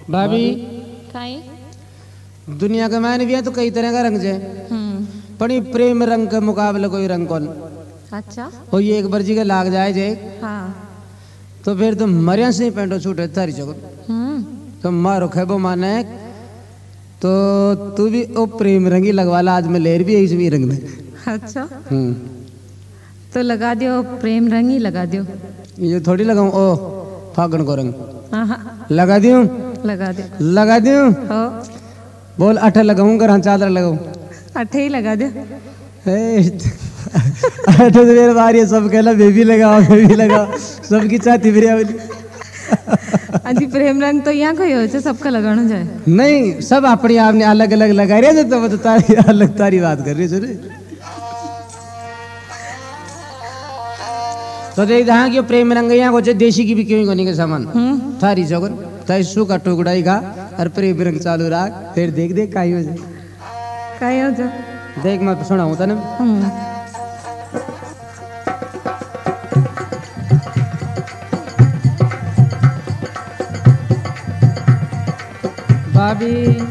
भाभी काई दुनिया के मायने भी है तो कई तरह का रंग है पड़ी प्रेम रंग के मुकाबले कोई रंग कौन। अच्छा हो ये एक बर्जी के लाग जाए जे हाँ तो फिर तुम मरिया से पेंटो छूटे तारी जगह तो मारो खेबो माने तो तू भी ओ प्रेम रंगी लगवा ला आज मैं लेर भी यही भी रंग में। अच्छा तो लगा दियो प्रेम रंग ही लगा दियो। ये थोड़ी लगाऊं ओ फागण को रंग हाँ लगा दियो लगा दियो हो बोल अठे लगाऊं घर चादर लगाऊं अठे ही लगा दियो। अठे तो मेरे बारी है सब कहला बेबी लगाओ सबकी चाहती फिर अजी प्रेम रंग तो यहाँ कोई हो सबका लगाना जाए नहीं सब अपने आपने अलग अलग लगा रहे तो वो तो तारी अलग तारी बात कर रही सुने तो देख जहाँ की प्रेम रंग यहाँ को देशी की भी क्यों कोनी के सामान थारी जगन ताई सु का टुकड़ाई का और प्रेम रंग चालू रख फिर देख देख काई हो जाए देख मैं सुनाऊं था ना भाभी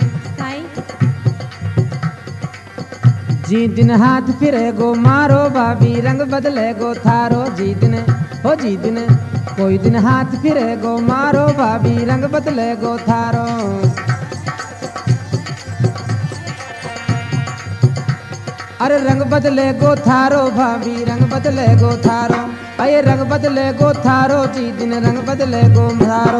जी दिन हाथ फिरे गो मारो भाभी रंग बदले गो थारो जी दिन हो जी दिन कोई दिन हाथ फिरे गो मारो भाभी रंग बदले गो थारो अरे रंग बदले गो थारो भाभी रंग बदले गो थारो अये रंग बदले गो थारो जी दिन रंग बदले गो थारो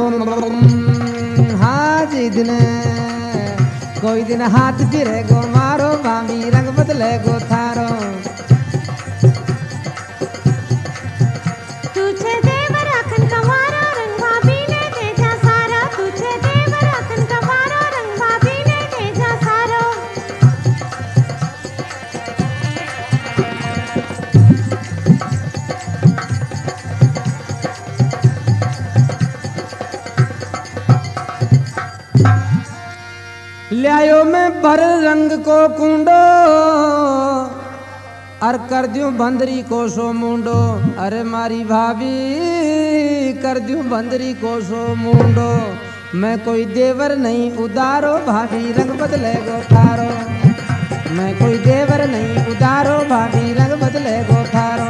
हाँ जी दिन कोई दिन हाथ फिरे गो मारो भाभी रंग बदले गो थारो तुझे देवर अखन कमारा रंग भाभी ने भेजा सारा तुझे देवर अखन कमारा रंग भाभी ने भेजा सारा लियायो मैं भर रंग को कुंडो और कर दूं बंदरी को सो मुंडो अरे मारी भाभी कर दूं बंदरी को सो मुंडो मैं कोई देवर नहीं उदारो भाभी रंग बदले गो थारो मैं कोई देवर नहीं उदारो भाभी रंग बदले गो थारो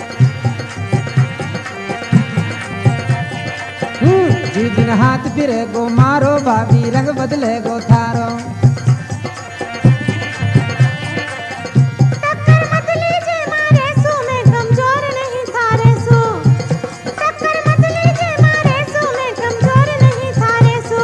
जी दिन हाथ फिरे गो मारो भाभी रंग बदले गो थारो टक्कर मत लीजिए मारे सो मैं कमजोर नहीं थारे सो टक्कर मत लीजिए मारे सो मैं कमजोर नहीं थारे सो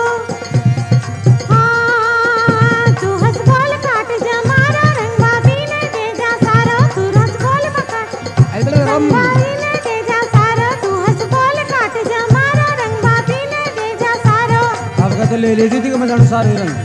हाँ तू हंस बोल काट जा मारा रंग भाभी ने भेजा सारा तू हंस बोल पकड़ रंग भाभी ने भेजा सारा तू हंस बोल काट जा मारा रंग भाभी ने भेजा सारा अब तो ले लेती थी कि मैं जानू सारे रंग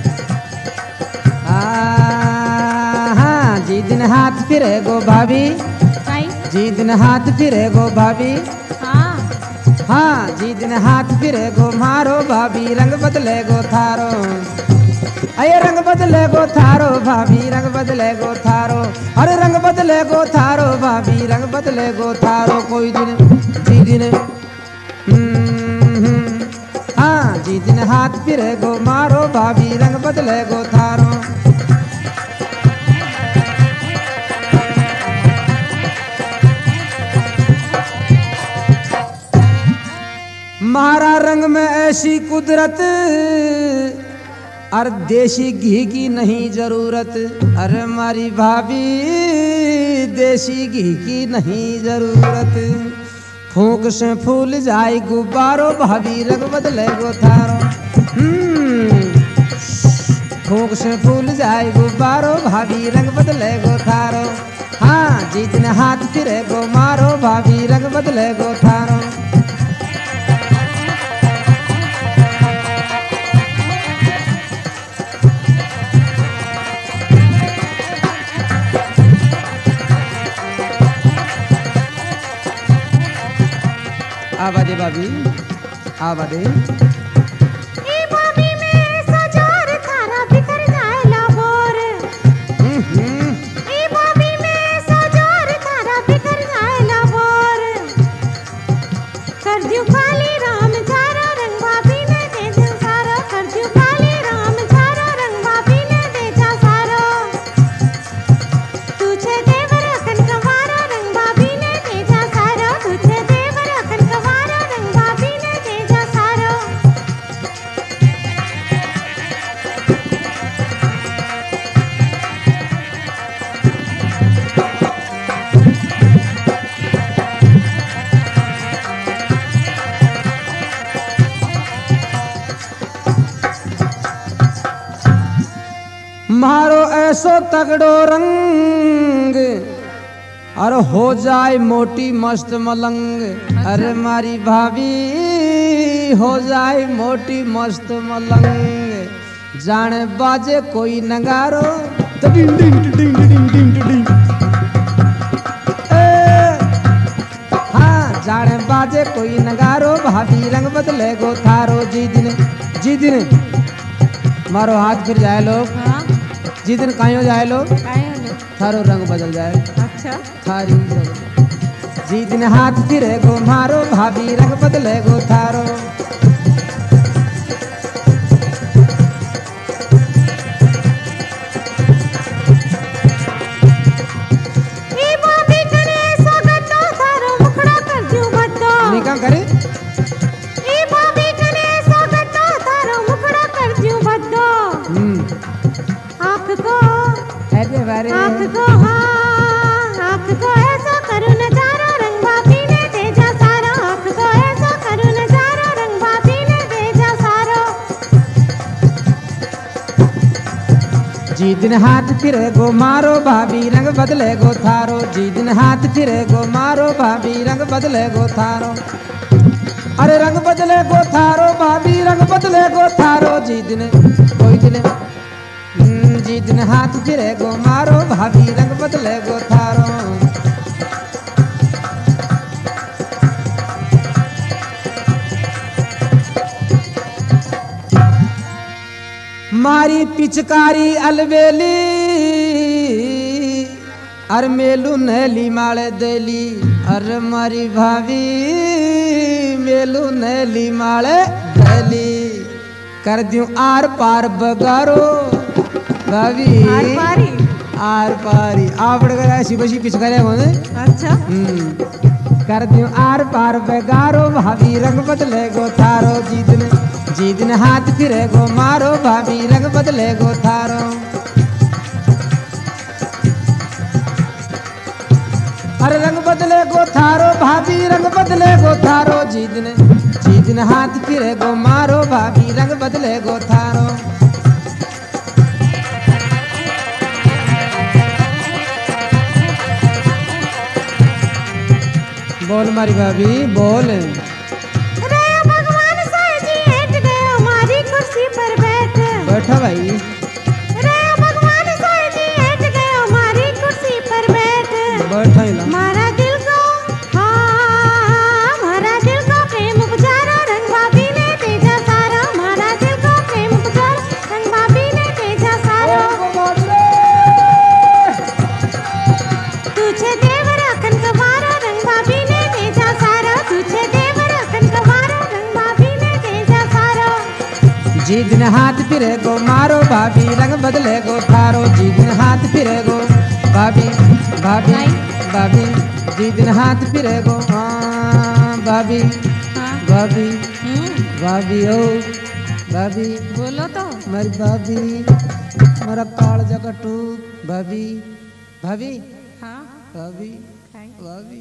हाँ जी दिन हाथ फिरे गो भाभी जी दिन हाथ फिरे गो भाभी हाँ जी दिन हाथ फिरे गो मारो भाभी रंग बदले गो थारो अये रंग बदले गो थारो भाभी रंग बदले गो थारो अरे रंग बदले गो थारो भाभी रंग बदले गो थारो कोई दिन जी दिन हाँ जी दिन हाथ फिरे गो मारो भाभी रंग बदले गो थारो मारा रंग में ऐसी कुदरत और देसी घी की नहीं जरूरत अरे मारी भाभी देसी घी की नहीं जरूरत फूंक से फूल जाए गुब्बारो भाभी रंग बदले गो थारो फूंक से फूल जाए गुब्बारो भाभी रंग बदले गो थारो हाँ जी दिन हाथ फिरे गो मारो भाभी रंग बदले गो थारो आवादे भाभी आवादे भाभी में सजार थारा बिखर जाए लाहौर भाभी में सजार थारा बिखर जाए लाहौर कर दियो काली राम चारा रंग भाभी ने दे दियो सारा कर दियो मारो ऐसो तगड़ो रंग अरे हो जाए मोटी मस्त मलंग। अरे मारी भाभी हो जाए मोटी मस्त मलंग। जाने बाजे कोई नगारो डिंग डिंग डिंग डिंग डिंग डिंग। हाँ जाने बाजे कोई नगारो भाभी रंग बदले गो थारो। जी दिन मारो हाथ फिर जाए लोग। हाँ जी दिन कायो जाए लोग थारो रंग बदल जाए। अच्छा थारी जी दिन हाथ फिरे गो मारो भाभी रंग बदले गो थारो। निकाम करे आँख को ऐसा करूँ नजारा रंग भाभी ने भेजा सारा। आँख को ऐसा करूँ नजारा रंग भाभी ने भेजा सारो। जी दिन हाथ फिरे गो मारो भाभी रंग बदले गो थारो। जी दिन हाथ फिरे गो मारो भाभी रंग बदले गो थारो। अरे रंग बदले गो थारो भाभी रंग बदले गो थारो। जी दिन कोई दिन जी दिन हाथ फिरे गो मारो भाभी रंग बदले गो थारो। मारी पिचकारी अलबेली अर मेलू नैली माले देली। अरे मारी भाभी मेलू नैली माले देली। कर दूं आर पार बगारो भाभी आर पारी आप ऐसी बसी पिचकारे होने। अच्छा कर दूं आर पार बगारो भाभी रंग बदले गो थारो। जी दिन हाथ फिरे गो मारो भाभी रंग बदले गो थारो। अरे रंग बदले गो थारो भाभी रंग बदले गो थारो। जी दिन हाथ फिरे गो मारो भाभी रंग बदले गो थारो। बोल मारी भाभी बोल। रे भगवान साईं जी हेठ गए हमारी कुर्सी पर बैठ। बैठो भाई। रे भगवान साईं जी हेठ गए हमारी कुर्सी पर बैठ। बैठो ही ला। मारा दिल को हाँ मारा दिल को प्रेम गुजारा रंग भाभी ने भेजा सारा। मारा दिल को प्रेम गुजारा रंग भाभी ने भेजा सारा। तुझे देवर अखन कवारा रंग भाभी ने भेजा सारा। तुझे देवर अखन कवारा रंग भाभी ने भेजा सारा। जी दिन हाथ फिरे गो मारो भाभी रंग बदले गो थारो। जी दिन हाथ फिरे गो भाभी भाभी जी दिन हाथ फिरे गो भाभी भाभी भाभी ओ भाभी बोलो तो मारी भाभी मेरा काल जगह टूक भाभी भाभी हाँ भाभी भाभी।